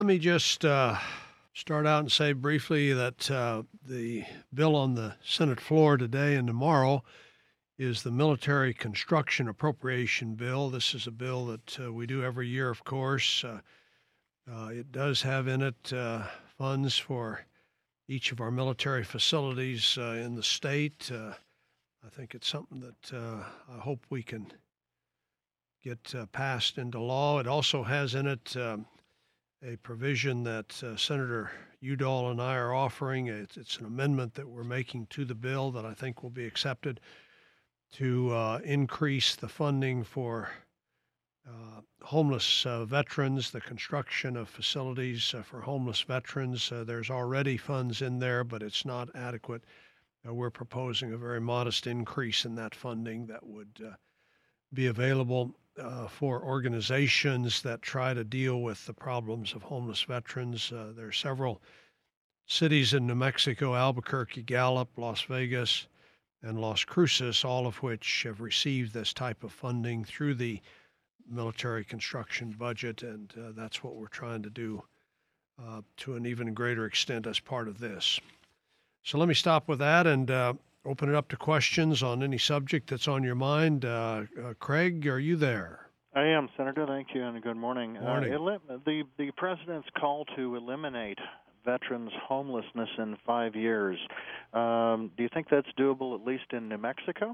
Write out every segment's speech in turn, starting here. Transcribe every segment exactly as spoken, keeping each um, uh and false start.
Let me just uh, start out and say briefly that uh, the bill on the Senate floor today and tomorrow is the Military Construction Appropriation Bill. This is a bill that uh, we do every year, of course. Uh, uh, it does have in it uh, funds for each of our military facilities uh, in the state. Uh, I think it's something that uh, I hope we can get uh, passed into law. It also has in it um, a provision that uh, Senator Udall and I are offering. It's, it's an amendment that we're making to the bill that I think will be accepted to uh, increase the funding for uh, homeless uh, veterans, the construction of facilities uh, for homeless veterans. Uh, there's already funds in there, but it's not adequate. Uh, we're proposing a very modest increase in that funding that would uh, be available uh, for organizations that try to deal with the problems of homeless veterans. Uh, there are several cities in New Mexico, Albuquerque, Gallup, Las Vegas, and Las Cruces, all of which have received this type of funding through the military construction budget, and uh, that's what we're trying to do uh, to an even greater extent as part of this. So let me stop with that and uh, open it up to questions on any subject that's on your mind. Uh, uh, Craig, are you there? I am, Senator. Thank you, and good morning. Morning. Uh, elim- the, the president's call to eliminate veterans' homelessness in five years, um, do you think that's doable at least in New Mexico?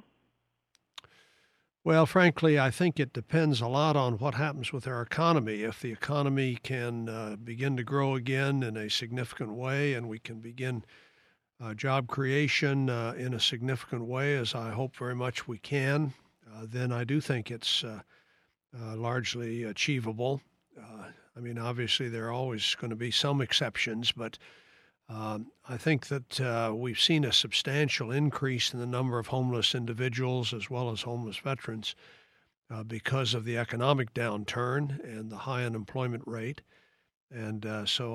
Well, frankly, I think it depends a lot on what happens with our economy. If the economy can uh, begin to grow again in a significant way and we can begin uh, job creation uh, in a significant way, as I hope very much we can, uh, then I do think it's uh, uh, largely achievable. Uh, I mean, obviously, there are always going to be some exceptions, but um, I think that uh, we've seen a substantial increase in the number of homeless individuals as well as homeless veterans uh, because of the economic downturn and the high unemployment rate. And uh, so